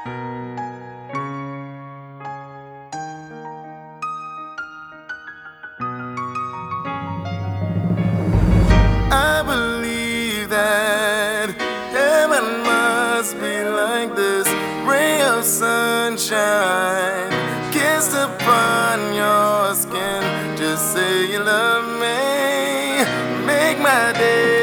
I believe that heaven must be like this ray of sunshine kissed upon your skin. Just say you love me, make my day.